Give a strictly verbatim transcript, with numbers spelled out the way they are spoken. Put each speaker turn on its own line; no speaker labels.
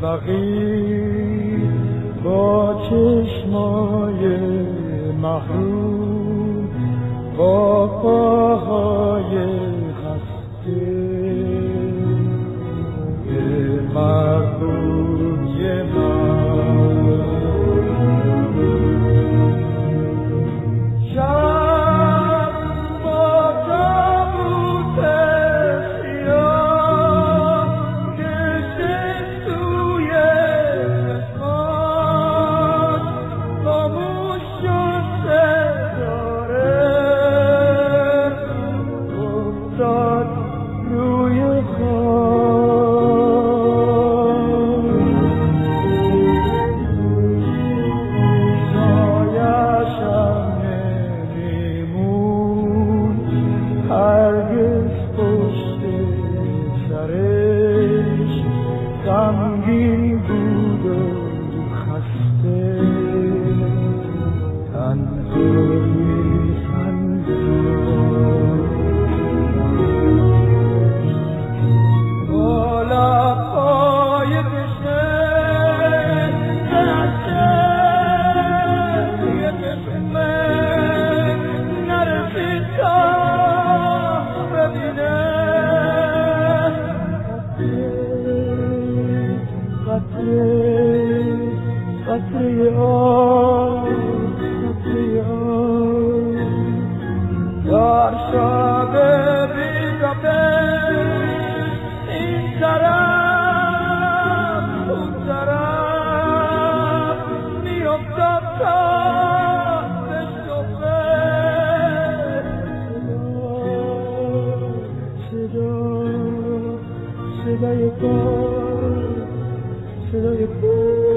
فقیر با چشمای محروم، با پاهای خسته، یه مردم یه من شب با تابوت سیاه کشید توی چشماش، خاموش شد ستاره، افتاد روی خاک. سایه‌شم نمیمون هرگز پشت سرش، غمگین بود و خسته، تنهایی خندید. بالا پای کشه درسته، یه چشمه نرسید تا ببینه، قطره قطره آب، قطره آب در شب بی‌قفس، این طرف اون طرف می‌افتاد تا به صفحه. صدا صدای پا، صدای پا